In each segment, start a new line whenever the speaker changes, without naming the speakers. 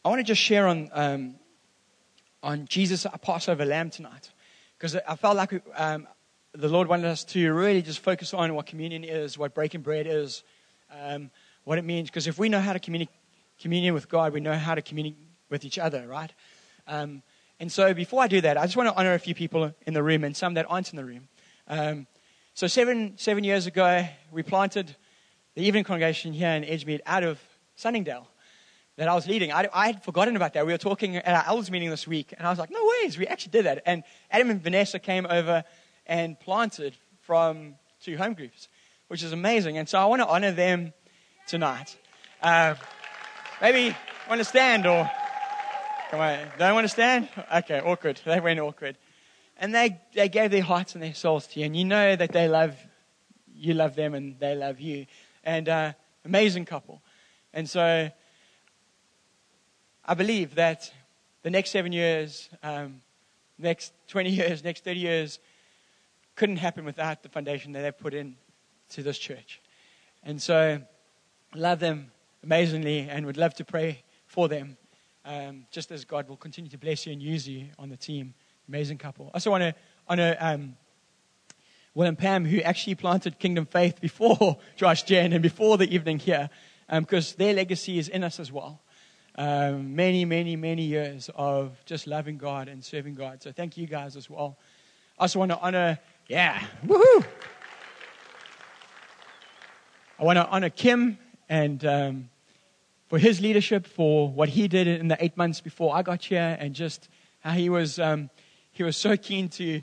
I want to just share on Jesus, our Passover lamb tonight, because I felt like the Lord wanted us to really just focus on what communion is, what breaking bread is, what it means. Because if we know how to communion with God, we know how to communicate with each other, right? And so before I do that, I just want to honor a few people in the room and some that aren't in the room. So seven years ago, we planted the evening congregation here in Edgemead out of Sunningdale that I was leading. I had forgotten about that. We were talking at our elders meeting this week, and I was like, no ways, we actually did that. And Adam and Vanessa came over and planted from 2 home groups, which is amazing. And so I want to honor them tonight. Maybe want to stand or... Come on, don't want to stand? Okay, awkward. They went awkward. And they gave their hearts and their souls to you. And you know that you love them and they love you. And amazing couple. And so I believe that the next 7 years, next 20 years, next 30 years couldn't happen without the foundation that they've put in to this church. And so I love them amazingly and would love to pray for them. Just as God will continue to bless you and use you on the team. Amazing couple. I also want to honor Will and Pam, who actually planted Kingdom Faith before Josh Jen and before the evening here, because their legacy is in us as well. Many, many, many years of just loving God and serving God. So thank you guys as well. I also want to honor, woohoo! I want to honor Kim and for his leadership, for what he did in the 8 months before I got here, and just how he was so keen to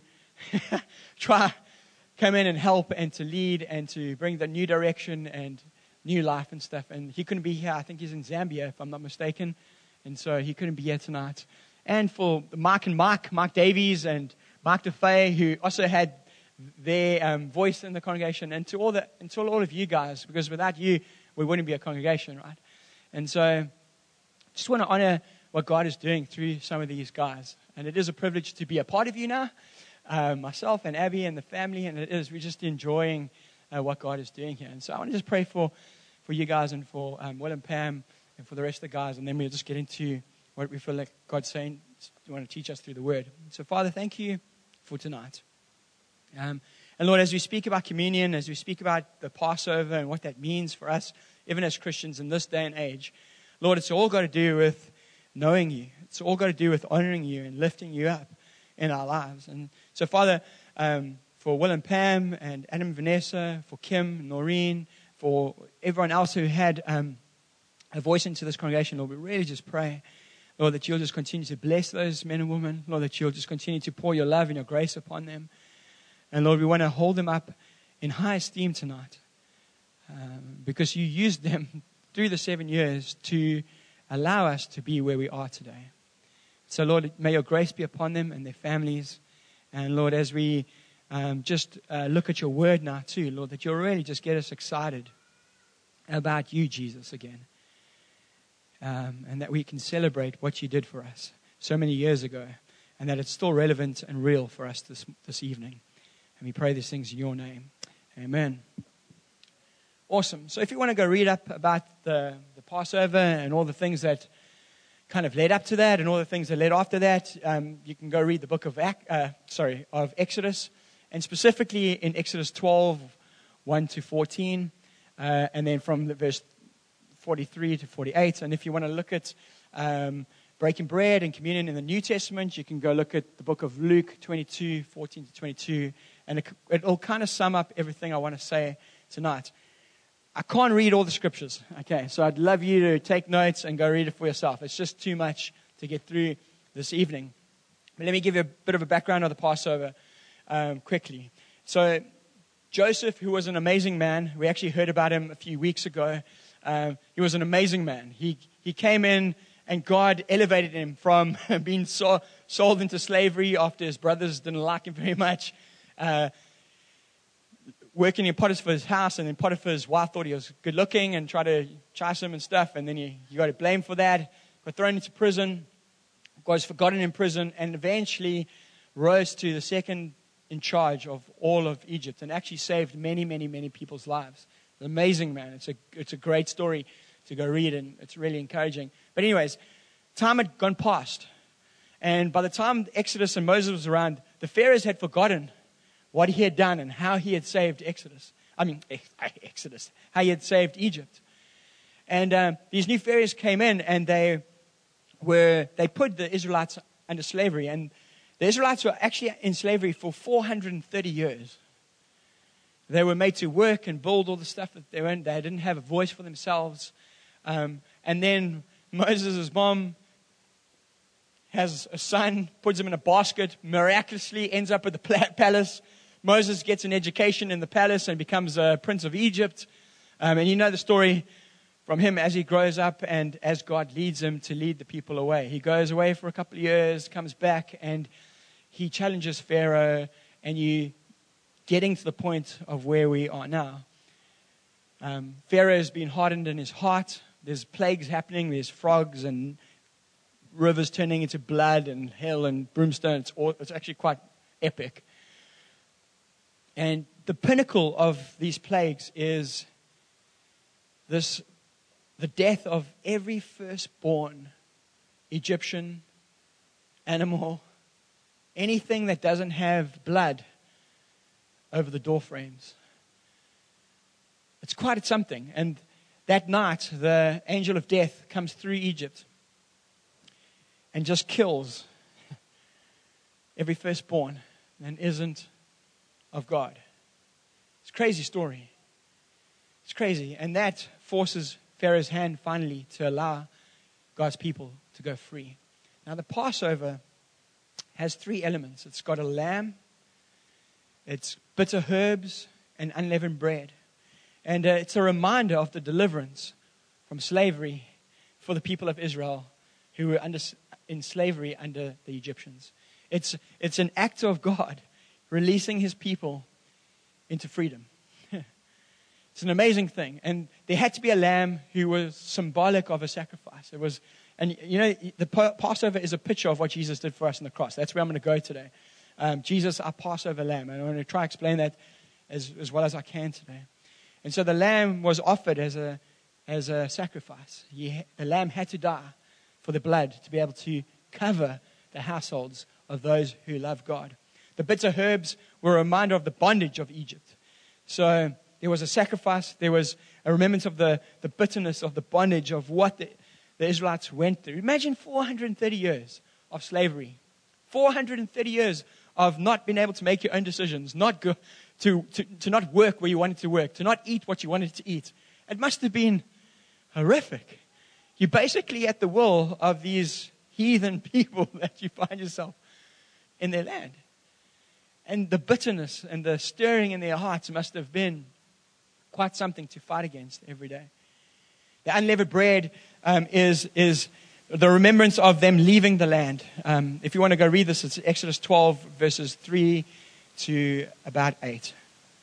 come in and help and to lead and to bring the new direction and new life and stuff. And he couldn't be here. I think he's in Zambia, if I'm not mistaken. And so he couldn't be here tonight. And for Mark Davies and Mark DeFay, who also had their voice in the congregation, and to all of you guys, because without you, we wouldn't be a congregation, right? And so just want to honor what God is doing through some of these guys. And it is a privilege to be a part of you now, myself and Abby and the family, and we're just enjoying what God is doing here. And so I want to just pray for you guys and for Will and Pam and for the rest of the guys, and then we'll just get into what we feel like God's saying, you want to teach us through the Word. So Father, thank you for tonight. And Lord, as we speak about communion, as we speak about the Passover and what that means for us, even as Christians in this day and age, Lord, it's all got to do with knowing you. It's all got to do with honoring you and lifting you up in our lives. And so, Father, for Will and Pam and Adam and Vanessa, for Kim, Noreen, for everyone else who had a voice into this congregation, Lord, we really just pray, Lord, that you'll just continue to bless those men and women. Lord, that you'll just continue to pour your love and your grace upon them. And Lord, we want to hold them up in high esteem tonight. Because you used them through the 7 years to allow us to be where we are today. So, Lord, may your grace be upon them and their families. And, Lord, as we just look at your word now too, Lord, that you'll really just get us excited about you, Jesus, again. And that we can celebrate what you did for us so many years ago. And that it's still relevant and real for us this evening. And we pray these things in your name. Amen. Awesome. So if you want to go read up about the Passover and all the things that kind of led up to that and all the things that led after that, you can go read the book of Exodus, and specifically in Exodus 12, 1 to 14, and then from the verse 43 to 48. And if you want to look at breaking bread and communion in the New Testament, you can go look at the book of Luke 22, 14 to 22, and it'll kind of sum up everything I want to say tonight. I can't read all the scriptures, okay, so I'd love you to take notes and go read it for yourself. It's just too much to get through this evening. But let me give you a bit of a background of the Passover quickly. So Joseph, who was an amazing man, we actually heard about him a few weeks ago. He was an amazing man. He came in and God elevated him from being sold into slavery after his brothers didn't like him very much, working in Potiphar's house, and then Potiphar's wife thought he was good looking and tried to chase him and stuff, and then he got blamed for that, got thrown into prison, was forgotten in prison, and eventually rose to the second in charge of all of Egypt and actually saved many, many, many people's lives. An amazing man. It's a great story to go read, and it's really encouraging. But anyways, time had gone past. And by the time Exodus and Moses was around, the Pharaohs had forgotten what he had done and how he had saved Exodus, how he had saved Egypt. And these new Pharaohs came in, and they put the Israelites under slavery. And the Israelites were actually in slavery for 430 years. They were made to work and build all the stuff that they weren't. They didn't have a voice for themselves. And then Moses' mom has a son, puts him in a basket, miraculously ends up at the palace. Moses gets an education in the palace and becomes a prince of Egypt. And you know the story from him as he grows up and as God leads him to lead the people away. He goes away for a couple of years, comes back, and he challenges Pharaoh, and you getting to the point of where we are now. Pharaoh has been hardened in his heart. There's plagues happening. There's frogs and rivers turning into blood and hell and brimstone. It's actually quite epic. And the pinnacle of these plagues is the death of every firstborn Egyptian animal, anything that doesn't have blood over the door frames. It's quite something. And that night, the angel of death comes through Egypt and just kills every firstborn and isn't of God. It's a crazy story. It's crazy. And that forces Pharaoh's hand finally to allow God's people to go free. Now, the Passover has three elements. It's got a lamb, it's bitter herbs, and unleavened bread. And it's a reminder of the deliverance from slavery for the people of Israel who were in slavery under the Egyptians. It's an act of God releasing his people into freedom. It's an amazing thing. And there had to be a lamb who was symbolic of a sacrifice. And you know, the Passover is a picture of what Jesus did for us on the cross. That's where I'm going to go today. Jesus, our Passover lamb. And I'm going to try to explain that as well as I can today. And so the lamb was offered as a sacrifice. The lamb had to die for the blood to be able to cover the households of those who love God. The bitter herbs were a reminder of the bondage of Egypt. So there was a sacrifice. There was a remembrance of the bitterness of the bondage of what the Israelites went through. Imagine 430 years of slavery. 430 years of not being able to make your own decisions, not go, to not work where you wanted to work, to not eat what you wanted to eat. It must have been horrific. You're basically at the will of these heathen people that you find yourself in their land. And the bitterness and the stirring in their hearts must have been quite something to fight against every day. The unleavened bread is the remembrance of them leaving the land. If you want to go read this, it's Exodus 12, verses 3 to about 8.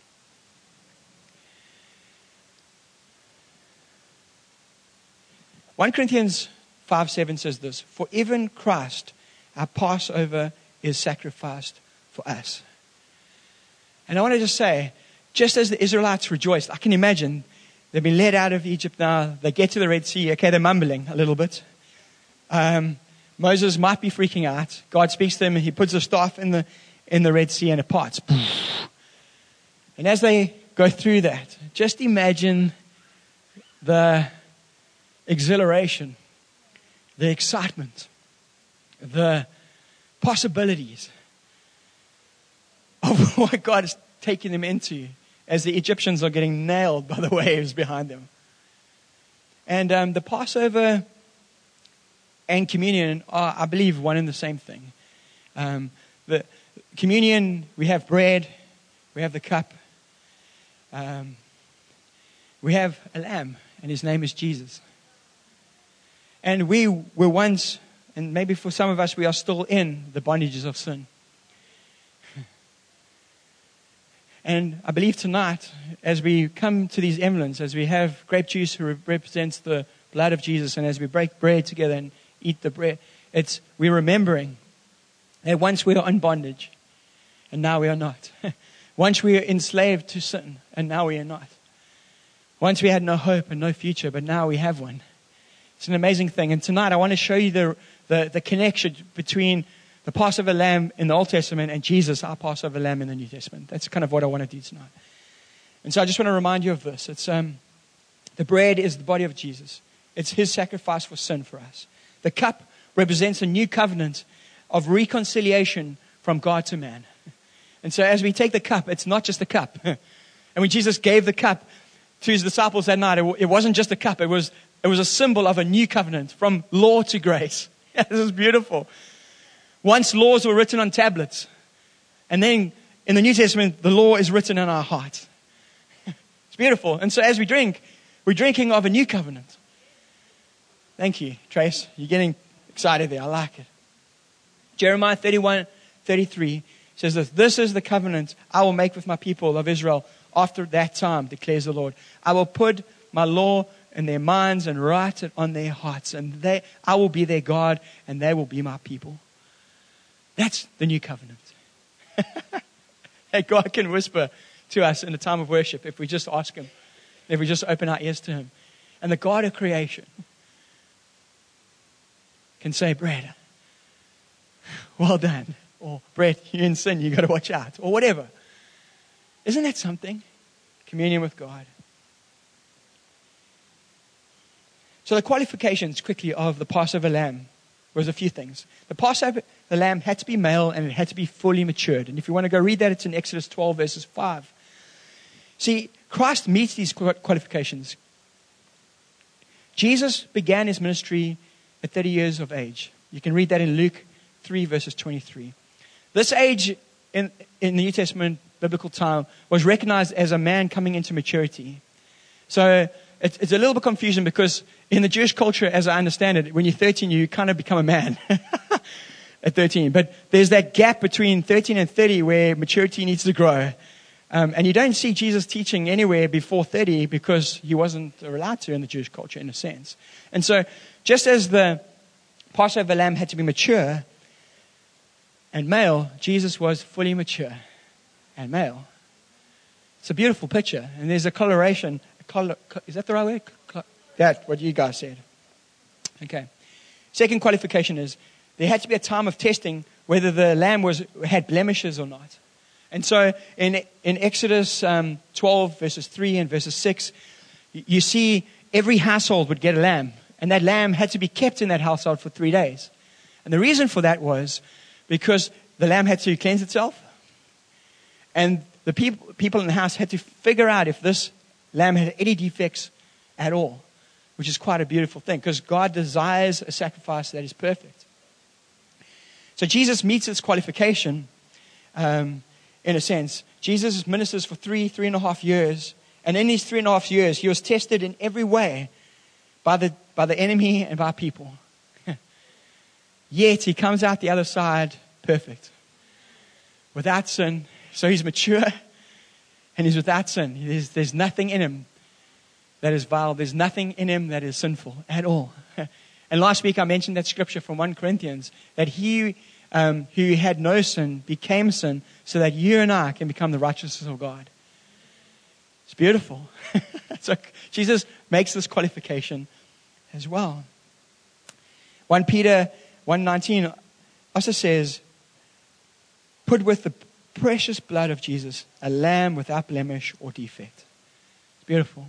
One Corinthians 5:7 says this: "For even Christ, our Passover, is sacrificed for us." And I want to just say, just as the Israelites rejoiced, I can imagine they've been led out of Egypt now. They get to the Red Sea. Okay, they're mumbling a little bit. Moses might be freaking out. God speaks to him, and he puts the staff in the Red Sea, and it parts. And as they go through that, just imagine the exhilaration, the excitement, the possibilities of what God is taking them into as the Egyptians are getting nailed by the waves behind them. And the Passover and communion are, I believe, one and the same thing. The communion, we have bread, we have the cup, we have a lamb, and his name is Jesus. And we were once, and maybe for some of us, we are still in the bondages of sin. And I believe tonight, as we come to these emblems, as we have grape juice who represents the blood of Jesus, and as we break bread together and eat the bread, we're remembering that once we were in bondage, and now we are not. Once we were enslaved to sin, and now we are not. Once we had no hope and no future, but now we have one. It's an amazing thing. And tonight I want to show you the connection between the Passover lamb in the Old Testament and Jesus, our Passover lamb in the New Testament. That's kind of what I want to do tonight. And so I just want to remind you of this. It's the bread is the body of Jesus. It's his sacrifice for sin for us. The cup represents a new covenant of reconciliation from God to man. And so as we take the cup, it's not just a cup. And when Jesus gave the cup to his disciples that night, it wasn't just a cup. It was a symbol of a new covenant from law to grace. This is beautiful. Once laws were written on tablets. And then in the New Testament, the law is written in our hearts. It's beautiful. And so as we drink, we're drinking of a new covenant. Thank you, Trace. You're getting excited there. I like it. Jeremiah 31:33 says this is the covenant I will make with my people of Israel after that time, declares the Lord. I will put my law in their minds and write it on their hearts. And I will be their God and they will be my people. That's the new covenant. That God can whisper to us in a time of worship if we just ask him. If we just open our ears to him. And the God of creation can say, Brad, well done. Or, Brad, you're in sin, you've got to watch out. Or whatever. Isn't that something? Communion with God. So the qualifications quickly of the Passover lamb was a few things. The Passover lamb had to be male and it had to be fully matured. And if you want to go read that, it's in Exodus 12 verses 5. See, Christ meets these qualifications. Jesus began his ministry at 30 years of age. You can read that in Luke 3 verses 23. This age in the New Testament biblical time was recognized as a man coming into maturity. So it's a little bit confusing because in the Jewish culture, as I understand it, when you're 13, you kind of become a man at 13. But there's that gap between 13 and 30 where maturity needs to grow. And you don't see Jesus teaching anywhere before 30 because he wasn't allowed to in the Jewish culture in a sense. And so just as the Passover lamb had to be mature and male, Jesus was fully mature and male. It's a beautiful picture. And there's a coloration. Is that the right word? That's what you guys said. Okay. Second qualification is there had to be a time of testing whether the lamb had blemishes or not. And so in Exodus 12 verses 3 and verses 6, you see every household would get a lamb. And that lamb had to be kept in that household for 3 days. And the reason for that was because the lamb had to cleanse itself. And the people in the house had to figure out if this lamb had any defects at all. Which is quite a beautiful thing. Because God desires a sacrifice that is perfect. So Jesus meets this qualification in a sense. Jesus ministers for 3.5 years. And in these 3.5 years, he was tested in every way by the enemy and by people. Yet he comes out the other side perfect. Without sin. So he's mature and he's without sin. There's nothing in him that is vile. There's nothing in him that is sinful at all. And last week I mentioned that scripture from 1 Corinthians that he who had no sin became sin so that you and I can become the righteousness of God. It's beautiful. So Jesus makes this qualification as well. 1 Peter 1:19 also says, put with the precious blood of Jesus a lamb without blemish or defect. It's beautiful.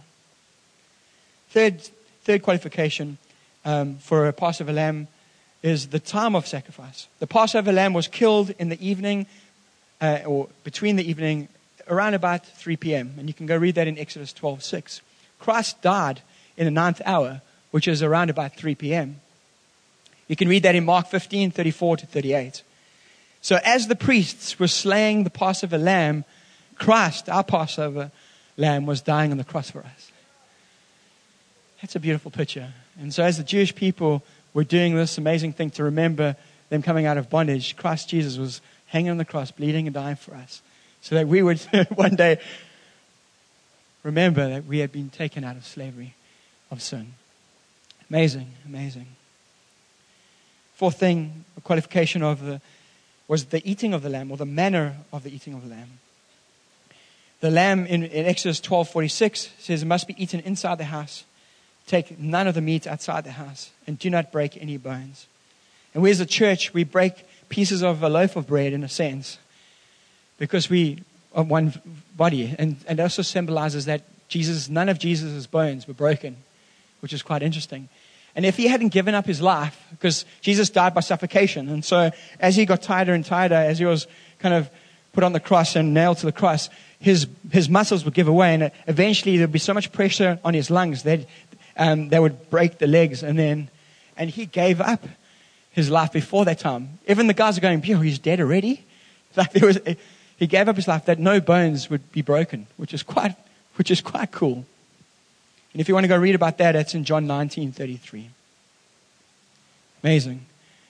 Third qualification for a Passover lamb is the time of sacrifice. The Passover lamb was killed in the evening or between the evening around about 3 p.m. And you can go read that in Exodus 12:6. Christ died in the 9th hour, which is around about 3 p.m. You can read that in Mark 15:34-38. So as the priests were slaying the Passover lamb, Christ, our Passover lamb, was dying on the cross for us. That's a beautiful picture. And so as the Jewish people were doing this amazing thing to remember them coming out of bondage, Christ Jesus was hanging on the cross, bleeding and dying for us. So that we would one day remember that we had been taken out of slavery of sin. Amazing, amazing. Fourth thing, a qualification was the eating of the lamb, or the manner of the eating of the lamb. The lamb in Exodus 12:46 says it must be eaten inside the house take none of the meat outside the house, and do not break any bones. And we as a church, we break pieces of a loaf of bread in a sense, because we are one body. And it also symbolizes that none of Jesus' bones were broken, which is quite interesting. And if he hadn't given up his life, because Jesus died by suffocation, and so as he got tighter and tighter, as he was kind of put on the cross and nailed to the cross, his muscles would give away, and eventually there would be so much pressure on his lungs that they would break the legs, and he gave up his life before that time. Even the guys are going, he's dead already? Like he gave up his life that no bones would be broken, which is quite cool. And if you want to go read about that, it's in John 19:33. Amazing.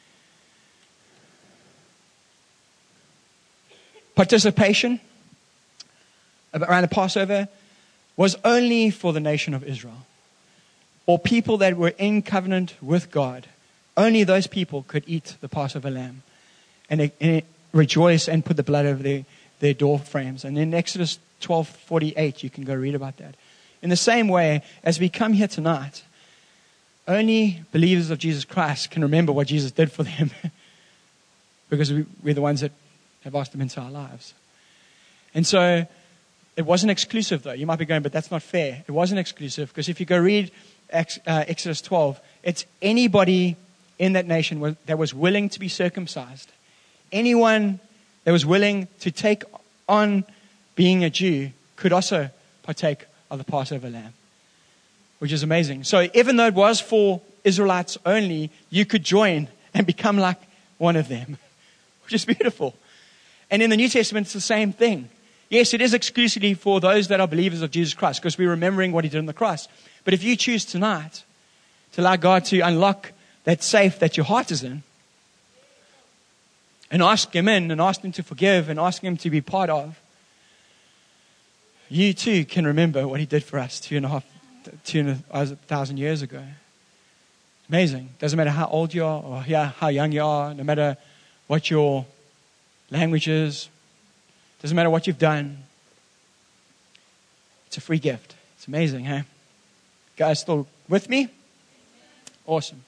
Participation around the Passover was only for the nation of Israel, or people that were in covenant with God. Only those people could eat the Passover lamb and rejoice and put the blood over their door frames. And in Exodus 12:48, you can go read about that. In the same way, as we come here tonight, only believers of Jesus Christ can remember what Jesus did for them because we're the ones that have asked him into our lives. And so it wasn't exclusive, though. You might be going, but that's not fair. It wasn't exclusive, because if you go read Exodus 12, it's anybody in that nation that was willing to be circumcised. Anyone that was willing to take on being a Jew could also partake of the Passover lamb, which is amazing. So even though it was for Israelites only, you could join and become like one of them, which is beautiful. And in the New Testament, it's the same thing. Yes, it is exclusively for those that are believers of Jesus Christ, because we're remembering what he did on the cross. But if you choose tonight to allow God to unlock that safe that your heart is in, and ask him in, and ask him to forgive, and ask him to be part of, you too can remember what he did for us 2,000 years ago. Amazing. Doesn't matter how old you are, or how young you are, no matter what your language is, doesn't matter what you've done. It's a free gift. It's amazing, hey? Guys still with me? Awesome.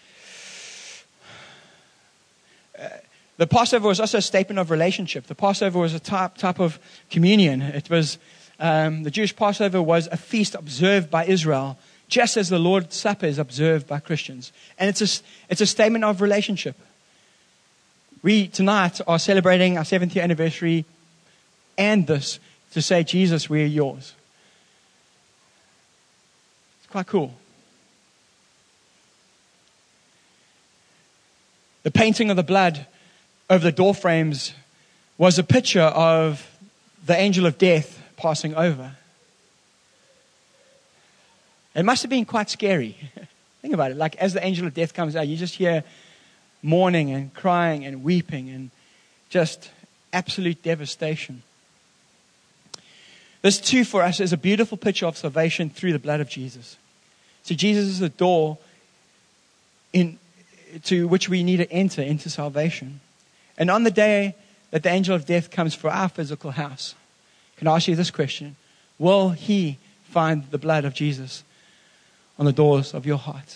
The Passover was also a statement of relationship. The Passover was a type of communion. It was the Jewish Passover was a feast observed by Israel, just as the Lord's Supper is observed by Christians. And it's a statement of relationship. We tonight are celebrating our 70th anniversary, and this to say, Jesus, we're yours. It's quite cool. The painting of the blood over the door frames was a picture of the angel of death passing over. It must have been quite scary. Think about it. Like, as the angel of death comes out, you just hear mourning and crying and weeping and just absolute devastation. This too for us is a beautiful picture of salvation through the blood of Jesus. So Jesus is the door to which we need to enter into salvation. And on the day that the angel of death comes for our physical house, can I ask you this question? Will he find the blood of Jesus on the doors of your heart?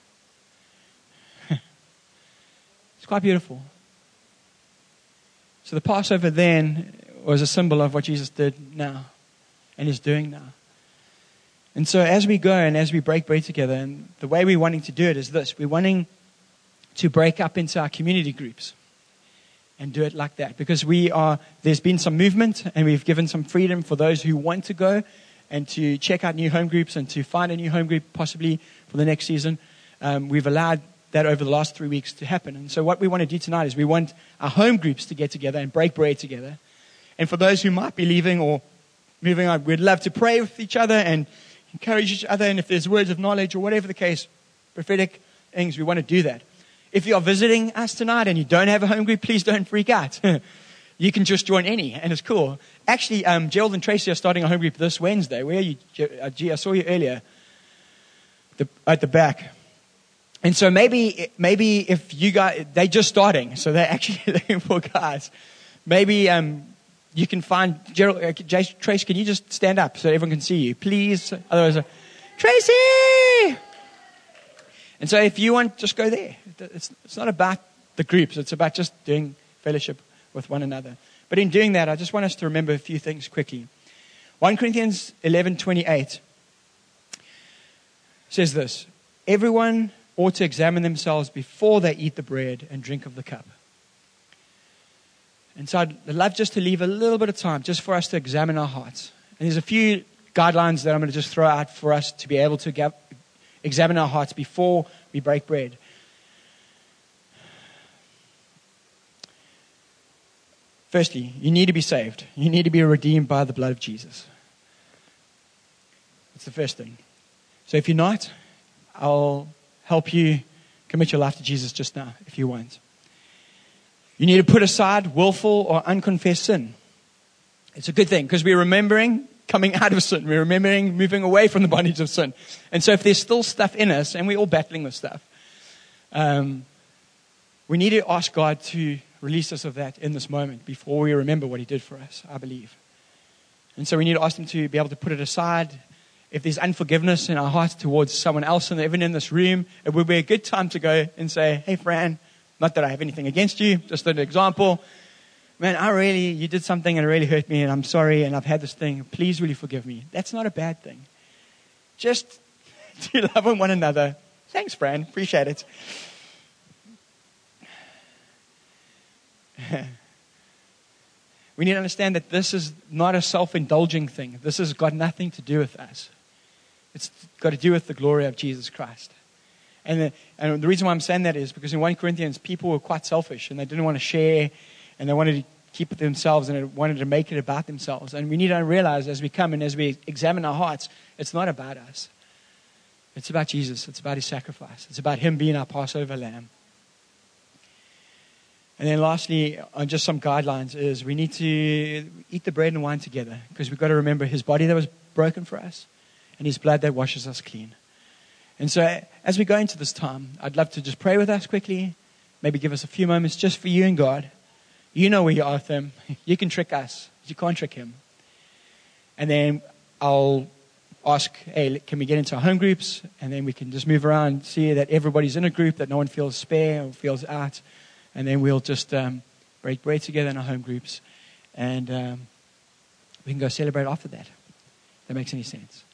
It's quite beautiful. So the Passover then was a symbol of what Jesus did now and is doing now. And so as we go and as we break bread together, and the way we're wanting to do it is this. We're wanting to break up into our community groups and do it like that. Because there's been some movement, and we've given some freedom for those who want to go and to check out new home groups and to find a new home group possibly for the next season. We've allowed that over the last 3 weeks to happen. And so what we want to do tonight is we want our home groups to get together and break bread together. And for those who might be leaving or moving on, we'd love to pray with each other and encourage each other. And if there's words of knowledge or whatever the case, prophetic things, we want to do that. If you are visiting us tonight and you don't have a home group, please don't freak out. You can just join any, and it's cool. Actually, Gerald and Tracy are starting a home group this Wednesday. Where are you, G? I saw you earlier at the back. And so maybe if you guys, they're just starting, so they're actually looking for guys. Maybe you can find Gerald, Trace. Can you just stand up so everyone can see you, please? Otherwise, Tracy! And so if you want, just go there. It's not about the groups. It's about just doing fellowship with one another. But in doing that, I just want us to remember a few things quickly. 1 Corinthians 11:28 says this: everyone ought to examine themselves before they eat the bread and drink of the cup. And so I'd love just to leave a little bit of time just for us to examine our hearts. And there's a few guidelines that I'm going to just throw out for us to be able to examine our hearts before we break bread. Firstly, you need to be saved. You need to be redeemed by the blood of Jesus. That's the first thing. So if you're not, I'll help you commit your life to Jesus just now, if you want. You need to put aside willful or unconfessed sin. It's a good thing, because we're remembering coming out of sin. We're remembering moving away from the bondage of sin. And so if there's still stuff in us, and we're all battling with stuff, we need to ask God to release us of that in this moment before we remember what He did for us, I believe. And so we need to ask Him to be able to put it aside. If there's unforgiveness in our hearts towards someone else, and even in this room, it would be a good time to go and say, hey, Fran, not that I have anything against you, just an example. Man, you did something and it really hurt me, and I'm sorry, and I've had this thing. Please, will you forgive me? That's not a bad thing. Just to love one another. Thanks, Fran. Appreciate it. We need to understand that this is not a self-indulging thing. This has got nothing to do with us. It's got to do with the glory of Jesus Christ. And the reason why I'm saying that is because in 1 Corinthians, people were quite selfish, and they didn't want to share, and they wanted to keep it themselves, and they wanted to make it about themselves. And we need to realize as we come and as we examine our hearts, it's not about us. It's about Jesus. It's about His sacrifice. It's about Him being our Passover lamb. And then lastly, on just some guidelines, is we need to eat the bread and wine together, because we've got to remember His body that was broken for us and His blood that washes us clean. And so as we go into this time, I'd love to just pray with us quickly, maybe give us a few moments just for you and God. You know where you are with Him. You can trick us. You can't trick Him. And then I'll ask, hey, can we get into our home groups? And then we can just move around, see that everybody's in a group, that no one feels spare or feels out. And then we'll just break bread together in our home groups. And we can go celebrate after that. If that makes any sense.